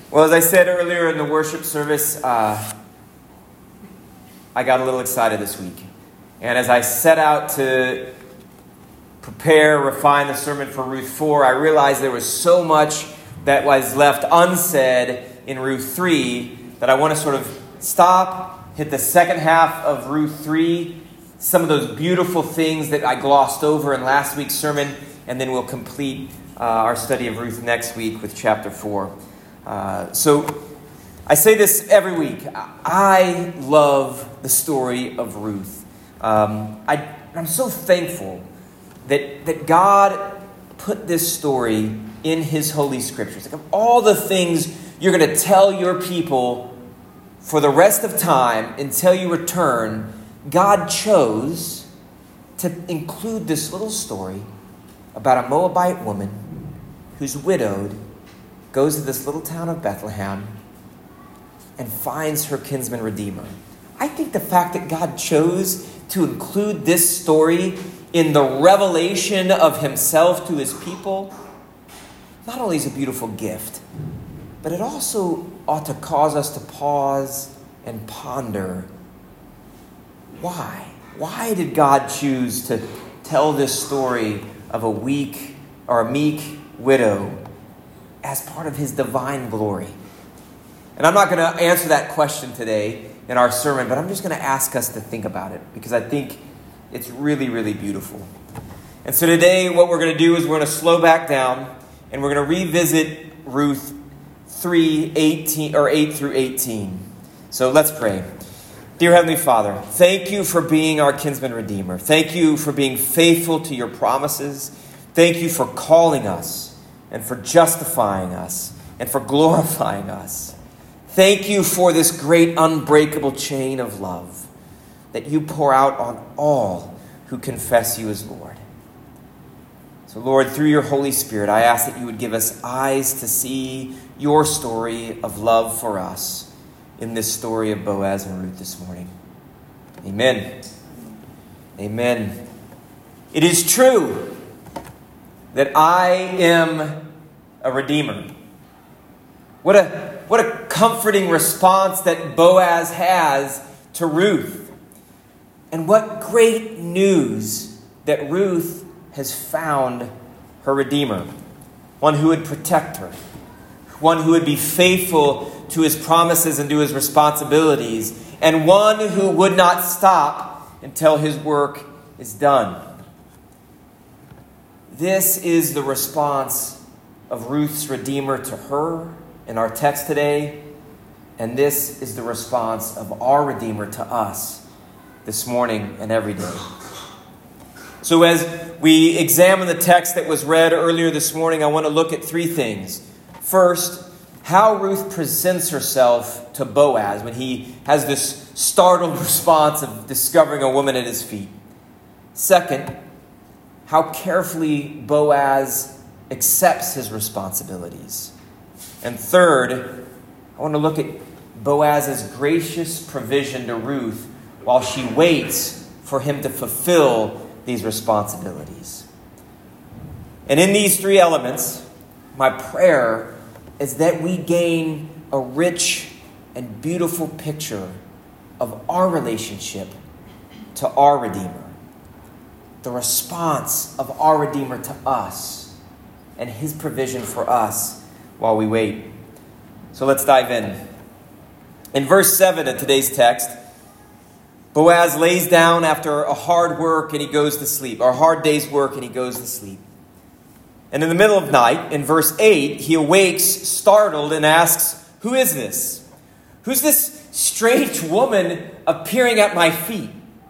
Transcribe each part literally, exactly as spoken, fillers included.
Well, as I said earlier in the worship service, uh, I got a little excited this week. And as I set out to prepare, refine the sermon for Ruth four, I realized there was so much that was left unsaid in Ruth three that I want to sort of stop, hit the second half of Ruth three, some of those beautiful things that I glossed over in last week's sermon, and then we'll complete uh, our study of Ruth next week with chapter four. Uh, so I say this every week. I love the story of Ruth. Um, I, I'm so thankful that, that God put this story in his Holy Scriptures. Like, of all the things you're going to tell your people for the rest of time until you return, God chose to include this little story about a Moabite woman who's widowed, goes to this little town of Bethlehem, and finds her kinsman redeemer. I think the fact that God chose to include this story in the revelation of himself to his people not only is a beautiful gift, but it also ought to cause us to pause and ponder. Why? Why did God choose to tell this story of a weak or a meek widow as part of his divine glory? And I'm not going to answer that question today in our sermon, but I'm just going to ask us to think about it because I think it's really, really beautiful. And so today what we're going to do is we're going to slow back down and we're going to revisit Ruth three, eighteen, or eight through eighteen. So let's pray. Dear Heavenly Father, thank you for being our kinsman redeemer. Thank you for being faithful to your promises. Thank you for calling us and for justifying us and for glorifying us. Thank you for this great unbreakable chain of love that you pour out on all who confess you as Lord. So Lord, through your Holy Spirit, I ask that you would give us eyes to see your story of love for us in this story of Boaz and Ruth this morning. Amen. Amen. It is true that I am a redeemer. What a what a comforting response that Boaz has to Ruth. And what great news that Ruth has found her redeemer, one who would protect her, one who would be faithful to his promises and to his responsibilities, and one who would not stop until his work is done. This is the response of Ruth's redeemer to her in our text today, and this is the response of our redeemer to us this morning and every day. So as we examine the text that was read earlier this morning, I want to look at three things. First, how Ruth presents herself to Boaz when he has this startled response of discovering a woman at his feet. Second, how carefully Boaz accepts his responsibilities. And third, I want to look at Boaz's gracious provision to Ruth while she waits for him to fulfill these responsibilities. And in these three elements, my prayer is that we gain a rich and beautiful picture of our relationship to our Redeemer, the response of our Redeemer to us, and his provision for us while we wait. So let's dive in. In verse seven of today's text, Boaz lays down after a hard work and he goes to sleep, or a hard day's work and he goes to sleep. And in the middle of night, in verse eight, he awakes startled and asks, "Who is this? Who's this strange woman appearing at my feet?"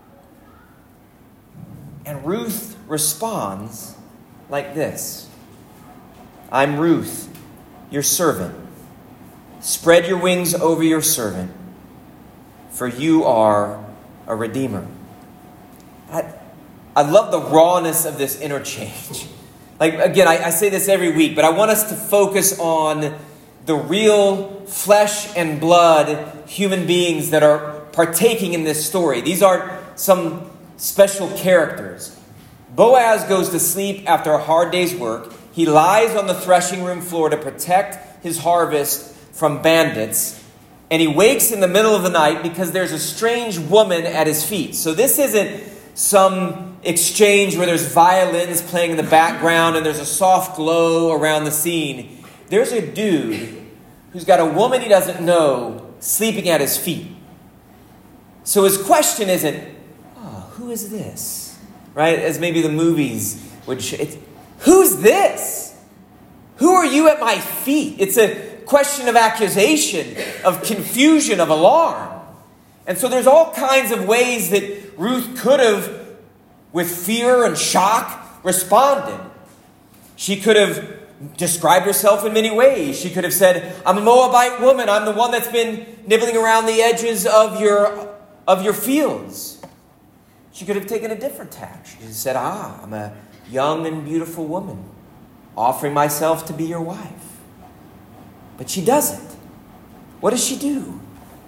And Ruth responds like this: "I'm Ruth, your servant. Spread your wings over your servant, for you are a redeemer." I, I love the rawness of this interchange. Like, again, I, I say this every week, but I want us to focus on the real flesh and blood human beings that are partaking in this story. These aren't some special characters. Boaz goes to sleep after a hard day's work. He lies on the threshing room floor to protect his harvest from bandits, and he wakes in the middle of the night because there's a strange woman at his feet. So this isn't some exchange where there's violins playing in the background and there's a soft glow around the scene. There's a dude who's got a woman he doesn't know sleeping at his feet. So his question isn't, oh, who is this? Right? As maybe the movies would show. It's, who's this? Who are you at my feet? It's a question of accusation, of confusion, of alarm. And so there's all kinds of ways that Ruth could have, with fear and shock, responded. She could have described herself in many ways. She could have said, I'm a Moabite woman. I'm the one that's been nibbling around the edges of your, of your fields. She could have taken a different tack. She could have said, ah, I'm a young and beautiful woman, offering myself to be your wife. But she doesn't. What does she do?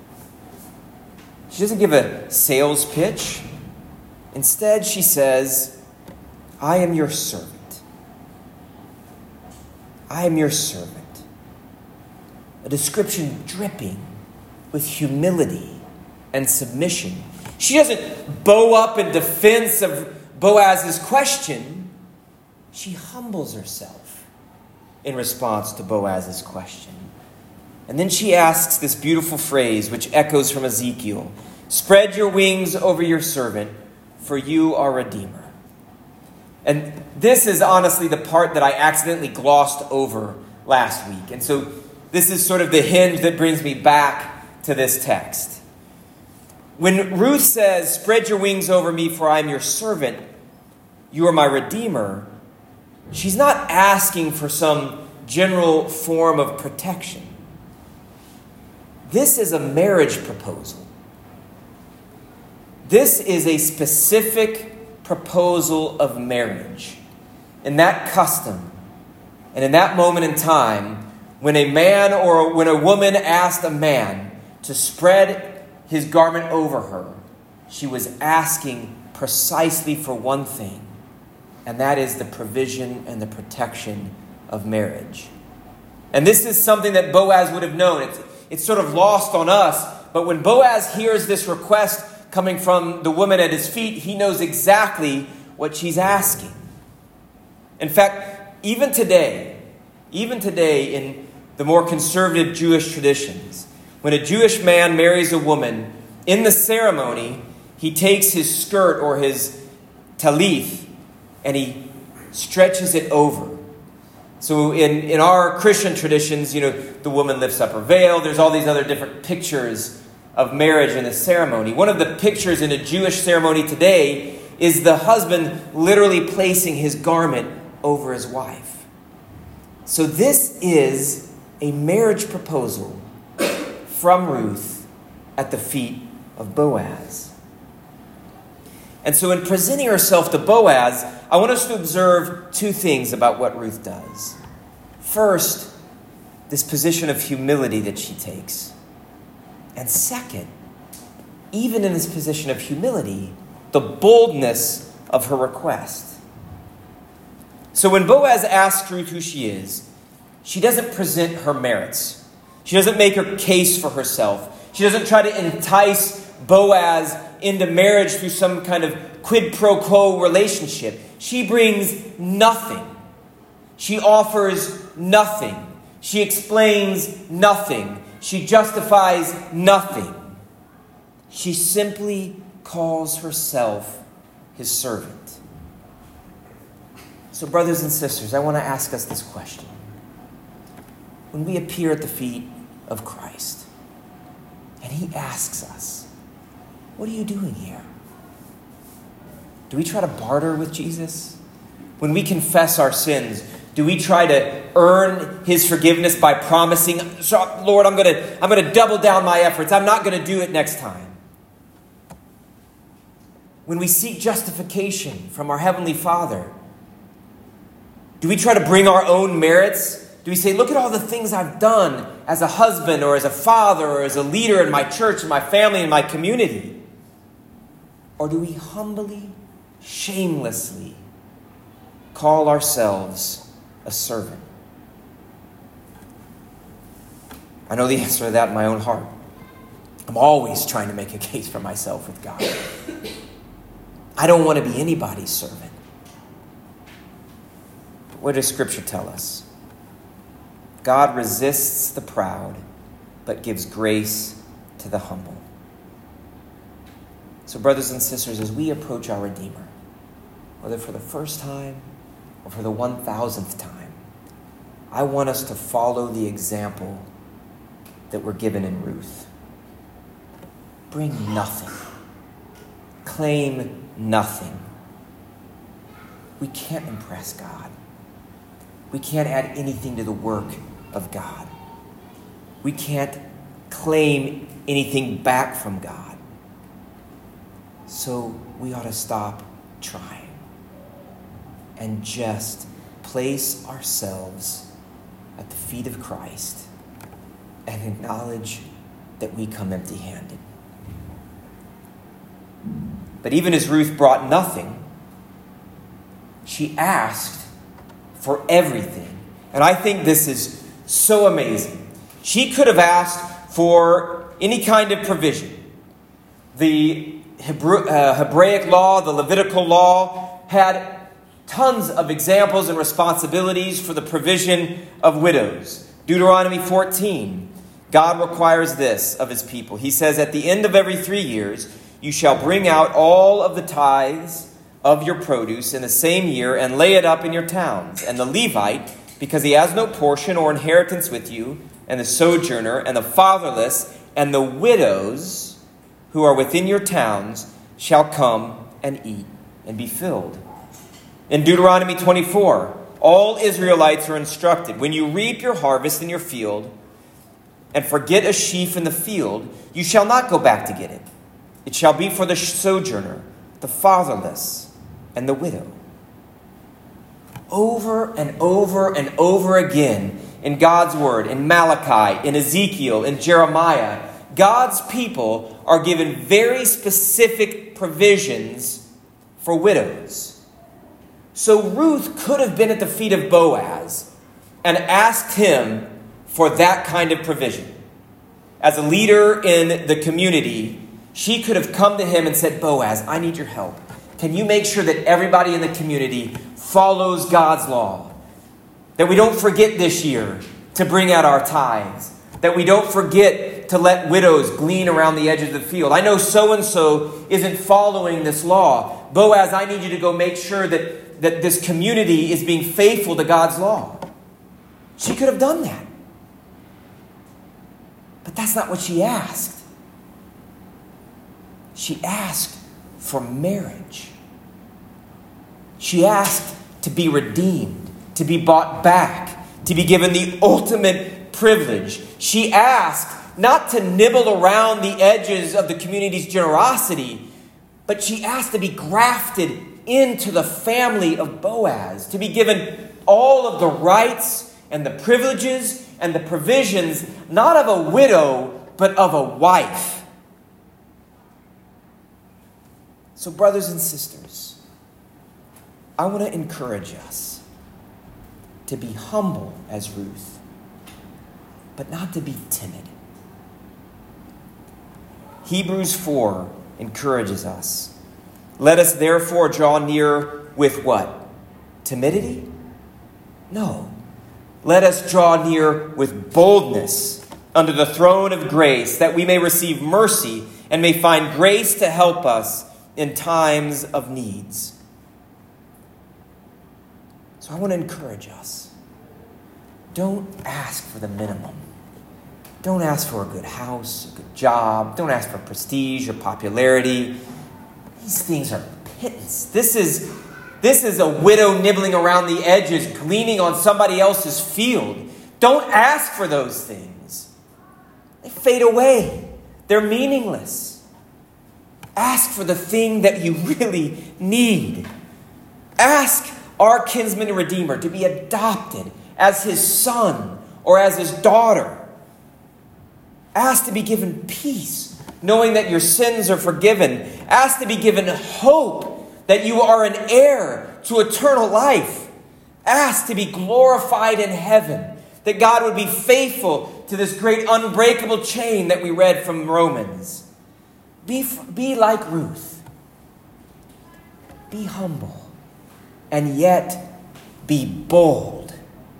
She doesn't give a sales pitch. Instead, she says, I am your servant. I am your servant. A description dripping with humility and submission. She doesn't bow up in defense of Boaz's question. She humbles herself in response to Boaz's question. And then she asks this beautiful phrase, which echoes from Ezekiel, spread your wings over your servant, for you are Redeemer. And this is honestly the part that I accidentally glossed over last week. And so this is sort of the hinge that brings me back to this text. When Ruth says, spread your wings over me, for I am your servant, you are my Redeemer, she's not asking for some general form of protection. This is a marriage proposal. This is a specific proposal of marriage. In that custom, and in that moment in time, when a man or when a woman asked a man to spread his garment over her, she was asking precisely for one thing, and that is the provision and the protection of marriage. And this is something that Boaz would have known. It's, it's sort of lost on us, but when Boaz hears this request coming from the woman at his feet, he knows exactly what she's asking. In fact, even today, even today in the more conservative Jewish traditions, when a Jewish man marries a woman, in the ceremony, he takes his skirt or his talith and he stretches it over. So in, in our Christian traditions, you know, the woman lifts up her veil. There's all these other different pictures of marriage in the ceremony. One of the pictures in a Jewish ceremony today is the husband literally placing his garment over his wife. So this is a marriage proposal from Ruth at the feet of Boaz. And so in presenting herself to Boaz, I want us to observe two things about what Ruth does. First, this position of humility that she takes. And second, even in this position of humility, the boldness of her request. So when Boaz asks Ruth who she is, she doesn't present her merits. She doesn't make her case for herself. She doesn't try to entice Boaz into marriage through some kind of quid pro quo relationship. She brings nothing. She offers nothing. She explains nothing. She justifies nothing. She simply calls herself his servant. So, brothers and sisters, I want to ask us this question. When we appear at the feet of Christ, and he asks us, what are you doing here? Do we try to barter with Jesus? When we confess our sins, do we try to earn his forgiveness by promising, Lord, I'm going to I'm going to double down my efforts. I'm not going to do it next time. When we seek justification from our Heavenly Father, do we try to bring our own merits? Do we say, look at all the things I've done as a husband or as a father or as a leader in my church, in my family, in my community? Or do we humbly, shamelessly call ourselves a servant? I know the answer to that in my own heart. I'm always trying to make a case for myself with God. I don't want to be anybody's servant. But what does Scripture tell us? God resists the proud, but gives grace to the humble. So, brothers and sisters, as we approach our Redeemer, whether for the first time or for the one thousandth time, I want us to follow the example that we're given in Ruth. Bring nothing. Claim nothing. We can't impress God. We can't add anything to the work of God. We can't claim anything back from God. So we ought to stop trying and just place ourselves at the feet of Christ and acknowledge that we come empty-handed. But even as Ruth brought nothing, she asked for everything. And I think this is so amazing. She could have asked for any kind of provision. The Hebrew, uh, Hebraic law, the Levitical law, had tons of examples and responsibilities for the provision of widows. Deuteronomy fourteen, God requires this of his people. He says, at the end of every three years, you shall bring out all of the tithes of your produce in the same year and lay it up in your towns. And the Levite, because he has no portion or inheritance with you, and the sojourner, and the fatherless, and the widows who are within your towns, shall come and eat and be filled. In Deuteronomy twenty-four, all Israelites are instructed, when you reap your harvest in your field and forget a sheaf in the field, you shall not go back to get it. It shall be for the sojourner, the fatherless, and the widow. Over and over and over again in God's word, in Malachi, in Ezekiel, in Jeremiah, God's people are given very specific provisions for widows. So Ruth could have been at the feet of Boaz and asked him for that kind of provision. As a leader in the community, she could have come to him and said, Boaz, I need your help. Can you make sure that everybody in the community follows God's law? That we don't forget this year to bring out our tithes. That we don't forget to let widows glean around the edges of the field. I know so-and-so isn't following this law. Boaz, I need you to go make sure that, that this community is being faithful to God's law. She could have done that. But that's not what she asked. She asked for marriage. She asked to be redeemed, to be bought back, to be given the ultimate privilege. She asked not to nibble around the edges of the community's generosity, but she asked to be grafted into the family of Boaz, to be given all of the rights and the privileges and the provisions, not of a widow, but of a wife. So, brothers and sisters, I want to encourage us to be humble as Ruth, but not to be timid. Hebrews four encourages us. Let us therefore draw near with what? Timidity? No. Let us draw near with boldness under the throne of grace, that we may receive mercy and may find grace to help us in times of needs. So I want to encourage us. Don't ask for the minimum. Don't ask for a good house, a good job. Don't ask for prestige or popularity. These things are pittance. This is, this is a widow nibbling around the edges, gleaning on somebody else's field. Don't ask for those things. They fade away. They're meaningless. Ask for the thing that you really need. Ask our kinsman and redeemer to be adopted as his son or as his daughter. Ask to be given peace, knowing that your sins are forgiven. Ask to be given hope that you are an heir to eternal life. Ask to be glorified in heaven, That God would be faithful to this great unbreakable chain that we read from Romans. Be, be like Ruth. Be humble. And yet be bold.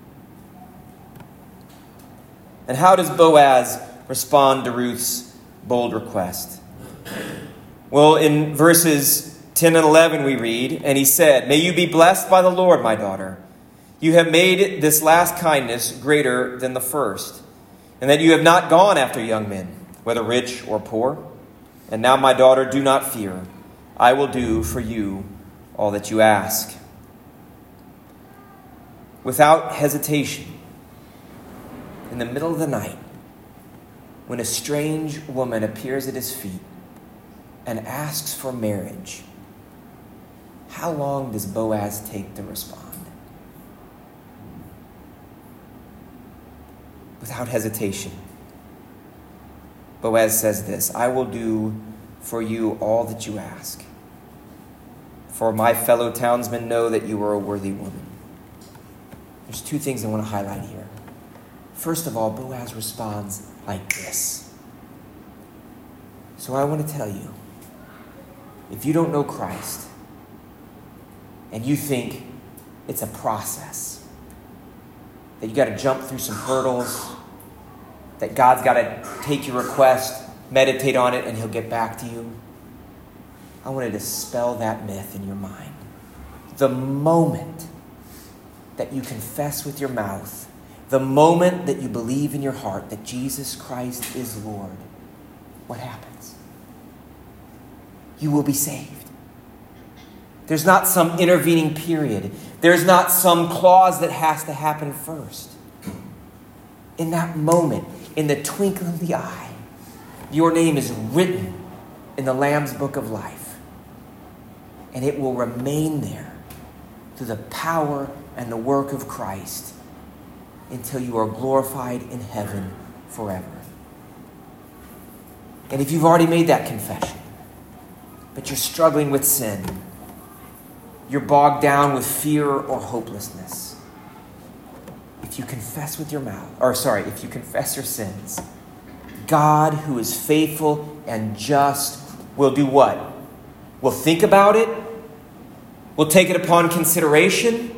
And how does Boaz respond to Ruth's bold request? Well, in verses ten and eleven we read, and he said, "May you be blessed by the Lord, my daughter. You have made this last kindness greater than the first, and that you have not gone after young men, whether rich or poor. And now, my daughter, do not fear. I will do for you all that you ask." Without hesitation, in the middle of the night, when a strange woman appears at his feet and asks for marriage, how long does Boaz take to respond? Without hesitation, Boaz says this, "I will do for you all that you ask. For my fellow townsmen know that you are a worthy woman." There's two things I want to highlight here. First of all, Boaz responds like this. So I want to tell you, if you don't know Christ and you think it's a process, that you got to jump through some hurdles, that God's got to take your request, meditate on it, and he'll get back to you, I want to dispel that myth in your mind. The moment that you confess with your mouth, the moment that you believe in your heart that Jesus Christ is Lord, what happens? You will be saved. There's not some intervening period. There's not some clause that has to happen first. In that moment, in the twinkling of the eye, your name is written in the Lamb's Book of Life. And it will remain there through the power and the work of Christ until you are glorified in heaven forever. And if you've already made that confession, but you're struggling with sin, you're bogged down with fear or hopelessness, if you confess with your mouth, or sorry, if you confess your sins, God, who is faithful and just, will do what? Will think about it? Will take it upon consideration?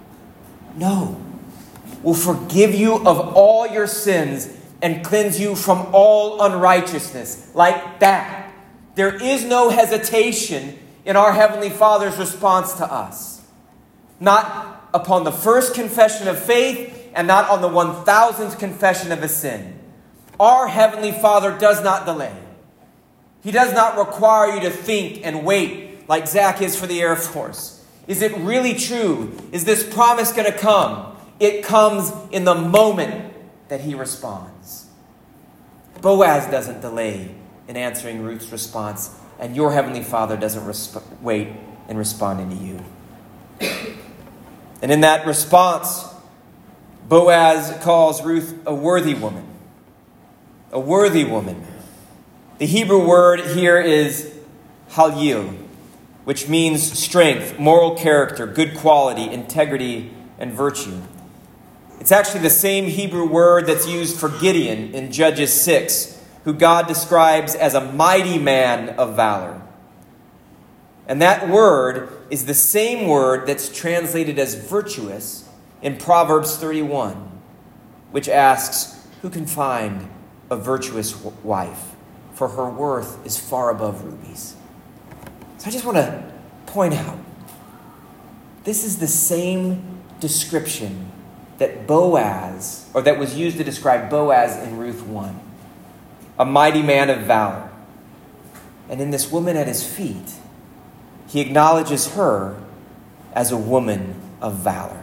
No. Will forgive you of all your sins and cleanse you from all unrighteousness. Like that. There is no hesitation in our Heavenly Father's response to us. Not upon the first confession of faith and not on the one thousandth confession of a sin. Our Heavenly Father does not delay. He does not require you to think and wait like Zach is for the Air Force. Is it really true? Is this promise going to come? It comes in the moment that he responds. Boaz doesn't delay in answering Ruth's response, and your Heavenly Father doesn't resp- wait in responding to you. And in that response, Boaz calls Ruth a worthy woman. A worthy woman. The Hebrew word here is halyil, which means strength, moral character, good quality, integrity, and virtue. It's actually the same Hebrew word that's used for Gideon in Judges six, who God describes as a mighty man of valor. And that word is the same word that's translated as virtuous in Proverbs thirty-one, which asks, "Who can find a virtuous wife? For her worth is far above rubies." So I just want to point out, this is the same description that Boaz, or that was used to describe Boaz in Ruth one. A mighty man of valor. And in this woman at his feet, he acknowledges her as a woman of valor.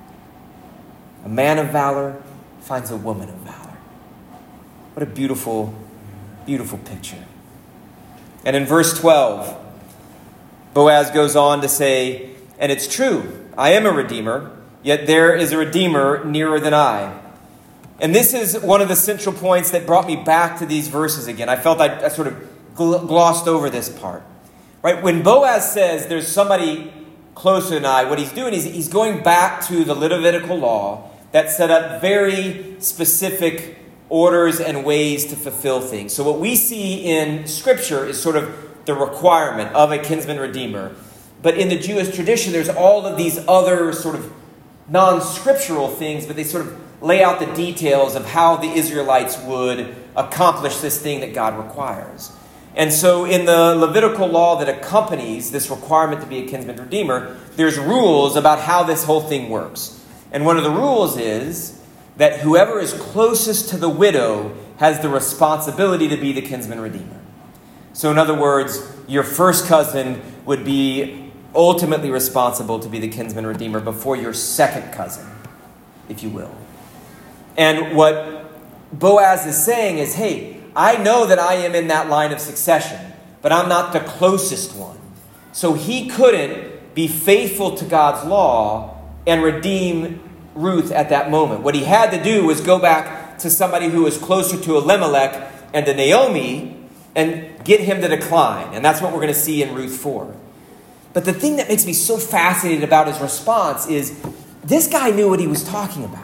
A man of valor finds a woman of valor. What a beautiful, beautiful picture. And in verse twelve, Boaz goes on to say, "And it's true, I am a redeemer, yet there is a redeemer nearer than I." And this is one of the central points that brought me back to these verses again. I felt I, I sort of gl- glossed over this part. Right? When Boaz says there's somebody closer than I, what he's doing is he's going back to the Levitical law that set up very specific orders and ways to fulfill things. So what we see in Scripture is sort of the requirement of a kinsman redeemer. But in the Jewish tradition, there's all of these other sort of non-scriptural things, but they sort of lay out the details of how the Israelites would accomplish this thing that God requires. And so in the Levitical law that accompanies this requirement to be a kinsman redeemer, there's rules about how this whole thing works. And one of the rules is that whoever is closest to the widow has the responsibility to be the kinsman redeemer. So in other words, your first cousin would be ultimately responsible to be the kinsman redeemer before your second cousin, if you will. And what Boaz is saying is, hey, I know that I am in that line of succession, but I'm not the closest one. So he couldn't be faithful to God's law and redeem Ruth at that moment. What he had to do was go back to somebody who was closer to Elimelech and to Naomi and get him to decline. And that's what we're going to see in Ruth four. But the thing that makes me so fascinated about his response is this guy knew what he was talking about.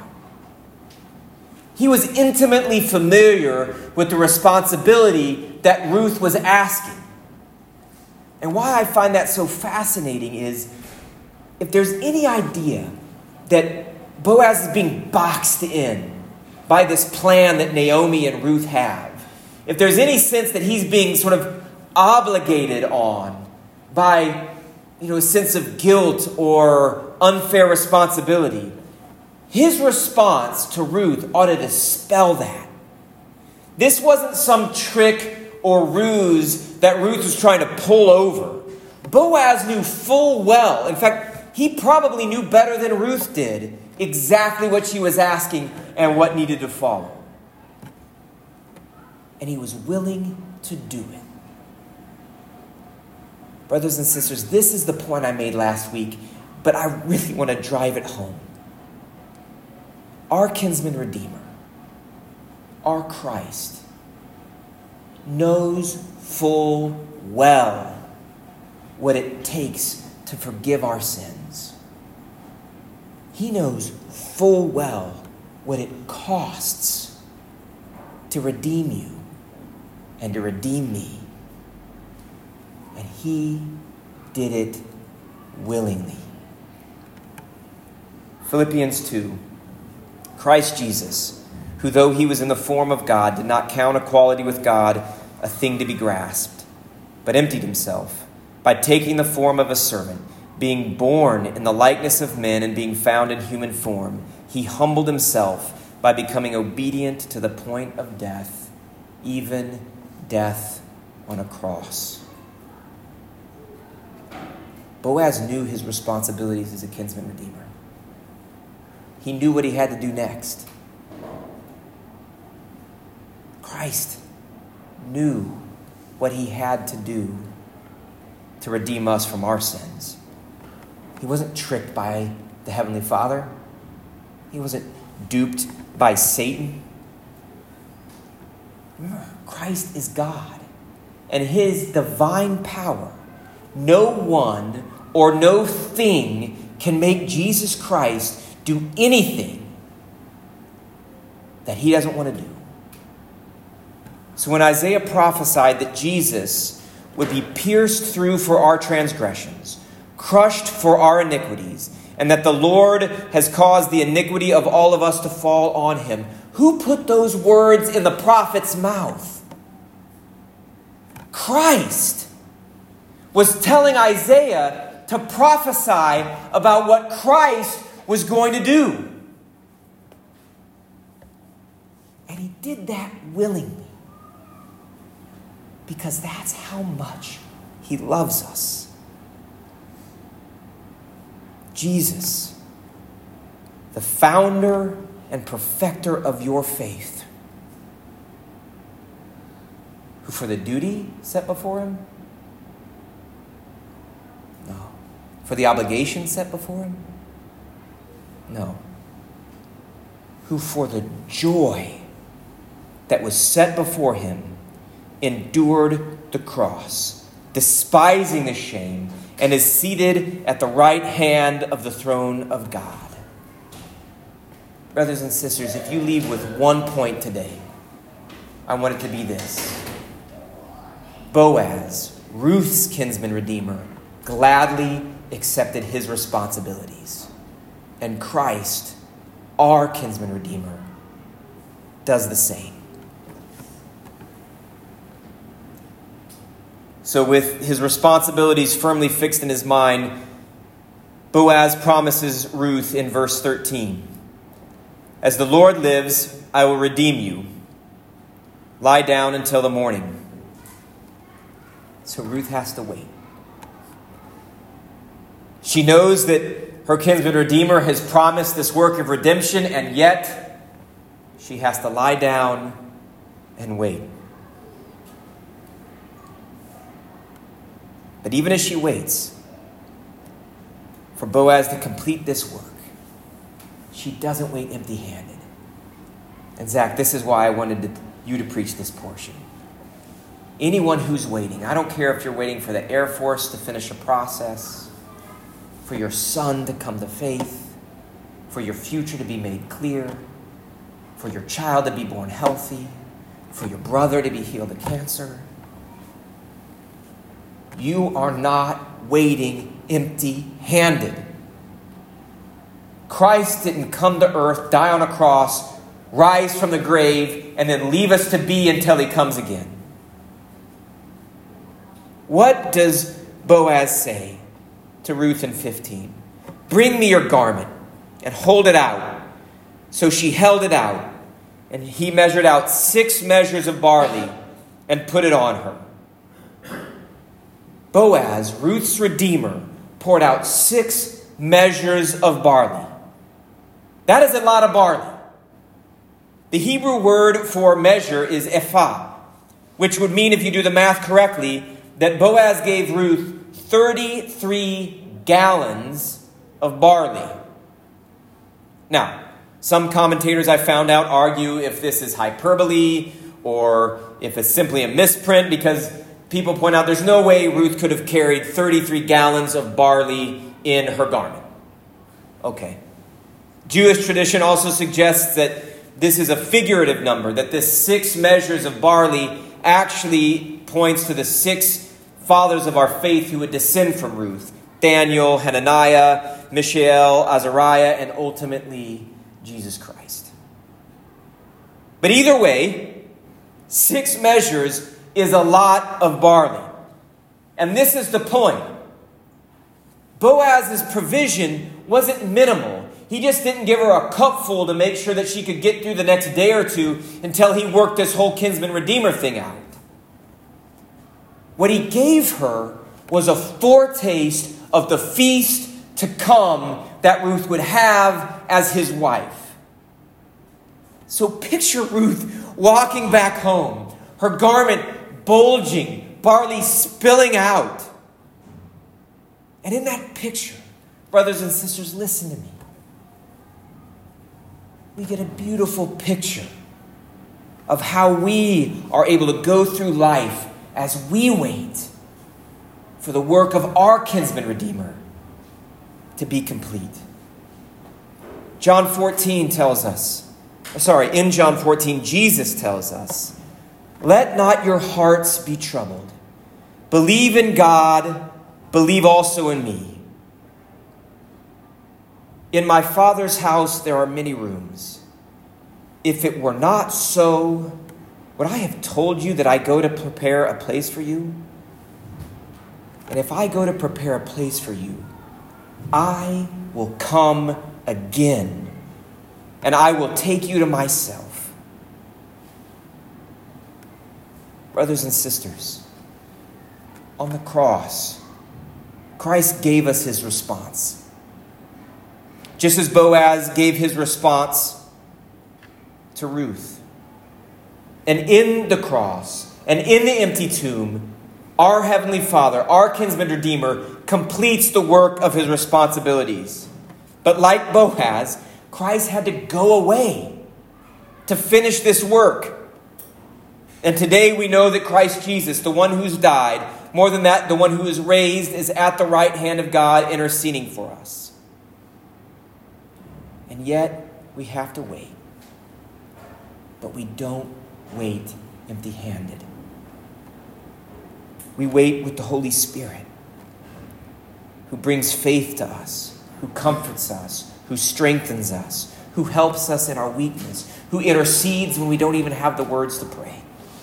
He was intimately familiar with the responsibility that Ruth was asking. And why I find that so fascinating is if there's any idea that Boaz is being boxed in by this plan that Naomi and Ruth have, if there's any sense that he's being sort of obligated on by, you know, a sense of guilt or unfair responsibility, his response to Ruth ought to dispel that. This wasn't some trick or ruse that Ruth was trying to pull over. Boaz knew full well, in fact, he probably knew better than Ruth did, exactly what she was asking and what needed to follow. And he was willing to do it. Brothers and sisters, this is the point I made last week, but I really want to drive it home. Our kinsman redeemer, our Christ, knows full well what it takes to forgive our sins. He knows full well what it costs to redeem you and to redeem me. And he did it willingly. Philippians two. Christ Jesus, who though he was in the form of God, did not count equality with God a thing to be grasped, but emptied himself by taking the form of a servant, being born in the likeness of men and being found in human form. He humbled himself by becoming obedient to the point of death, even death on a cross. Boaz knew his responsibilities as a kinsman redeemer. He knew what he had to do next. Christ knew what he had to do to redeem us from our sins. He wasn't tricked by the Heavenly Father. He wasn't duped by Satan. Remember, Christ is God. And his divine power, no one or no thing can make Jesus Christ do anything that he doesn't want to do. So when Isaiah prophesied that Jesus would be pierced through for our transgressions, crushed for our iniquities, and that the Lord has caused the iniquity of all of us to fall on him, who put those words in the prophet's mouth? Christ was telling Isaiah to prophesy about what Christ was going to do. And he did that willingly. Because that's how much he loves us. Jesus, the founder and perfecter of your faith, who for the duty set before him? No. For the obligation set before him? No. Who for the joy that was set before him endured the cross, despising the shame, and is seated at the right hand of the throne of God. Brothers and sisters, if you leave with one point today, I want it to be this. Boaz, Ruth's kinsman redeemer, gladly accepted his responsibilities. And Christ, our kinsman redeemer, does the same. So with his responsibilities firmly fixed in his mind, Boaz promises Ruth in verse thirteen, "As the Lord lives, I will redeem you. Lie down until the morning." So Ruth has to wait. She knows that her kinsman redeemer has promised this work of redemption, and yet she has to lie down and wait. But even as she waits for Boaz to complete this work, she doesn't wait empty-handed. And Zach, this is why I wanted to, you to preach this portion. Anyone who's waiting, I don't care if you're waiting for the Air Force to finish a process, for your son to come to faith, for your future to be made clear, for your child to be born healthy, for your brother to be healed of cancer. You are not waiting empty-handed. Christ didn't come to earth, die on a cross, rise from the grave, and then leave us to be until he comes again. What does Boaz say to Ruth in fifteen? "Bring me your garment and hold it out." So she held it out, and he measured out six measures of barley and put it on her. Boaz, Ruth's redeemer, poured out six measures of barley. That is a lot of barley. The Hebrew word for measure is ephah, which would mean, if you do the math correctly, that Boaz gave Ruth thirty-three gallons of barley. Now, some commentators I found out argue if this is hyperbole or if it's simply a misprint, because people point out there's no way Ruth could have carried thirty-three gallons of barley in her garment. Okay. Jewish tradition also suggests that this is a figurative number, that this six measures of barley actually points to the six fathers of our faith who would descend from Ruth: Daniel, Hananiah, Mishael, Azariah, and ultimately Jesus Christ. But either way, six measures is a lot of barley. And this is the point. Boaz's provision wasn't minimal. He just didn't give her a cupful to make sure that she could get through the next day or two until he worked this whole kinsman redeemer thing out. What he gave her was a foretaste of the feast to come that Ruth would have as his wife. So picture Ruth walking back home, her garment bulging, barley spilling out. And in that picture, brothers and sisters, listen to me. We get a beautiful picture of how we are able to go through life as we wait for the work of our kinsman redeemer to be complete. John fourteen tells us, sorry, in John fourteen, Jesus tells us, "Let not your hearts be troubled. Believe in God, believe also in me. In my Father's house there are many rooms. If it were not so, would I have told you that I go to prepare a place for you? And if I go to prepare a place for you, I will come again, and I will take you to myself." Brothers and sisters, on the cross, Christ gave us his response. Just as Boaz gave his response to Ruth. And in the cross, and in the empty tomb, our Heavenly Father, our kinsman redeemer, completes the work of his responsibilities. But like Boaz, Christ had to go away to finish this work. And today we know that Christ Jesus, the one who's died, more than that, the one who is raised, is at the right hand of God interceding for us. And yet, we have to wait. But we don't wait empty-handed. We wait with the Holy Spirit, who brings faith to us, who comforts us, who strengthens us, who helps us in our weakness, who intercedes when we don't even have the words to pray.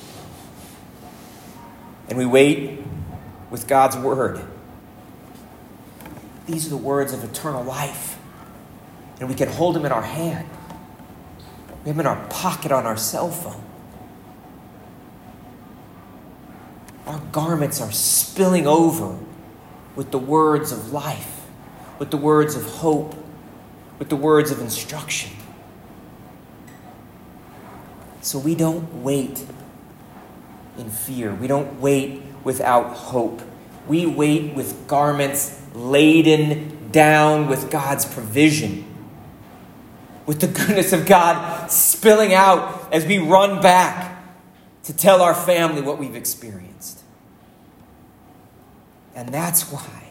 And we wait with God's word. These are the words of eternal life. And we can hold them in our hand. We have them in our pocket on our cell phone. Our garments are spilling over with the words of life, with the words of hope, with the words of instruction. So we don't wait in fear. We don't wait without hope. We wait with garments laden down with God's provision, with the goodness of God spilling out as we run back to tell our family what we've experienced. And that's why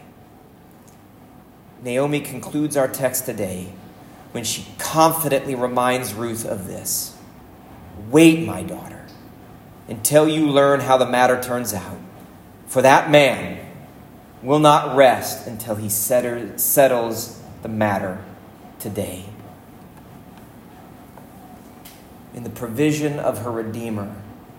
Naomi concludes our text today when she confidently reminds Ruth of this. Wait, my daughter, until you learn how the matter turns out. For that man will not rest until he settles the matter today. In the provision of her Redeemer,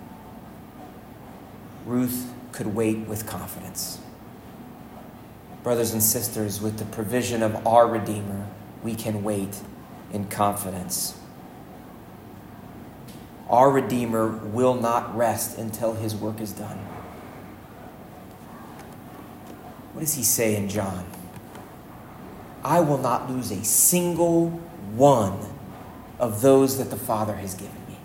Ruth could wait with confidence. Brothers and sisters, with the provision of our Redeemer, we can wait in confidence. Our Redeemer will not rest until his work is done. What does he say in John? I will not lose a single one of those that the Father has given me.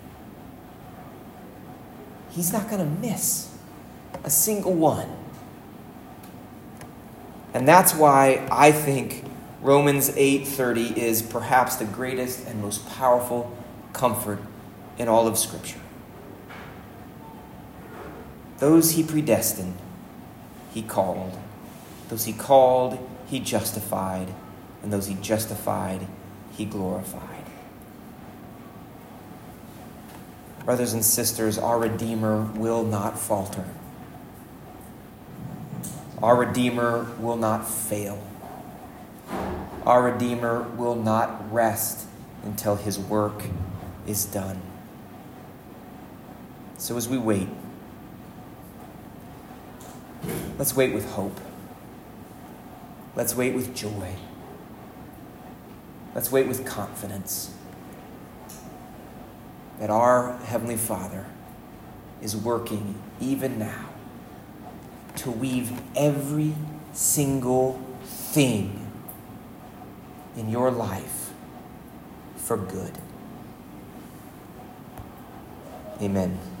He's not going to miss a single one. And that's why I think Romans eight thirty is perhaps the greatest and most powerful comfort in all of Scripture. Those he predestined, he called. Those he called, he justified. And those he justified, he glorified. Brothers and sisters, our Redeemer will not falter. Our Redeemer will not fail. Our Redeemer will not rest until his work is done. So as we wait, let's wait with hope. Let's wait with joy. Let's wait with confidence that our Heavenly Father is working even now to weave every single thing in your life for good. Amen.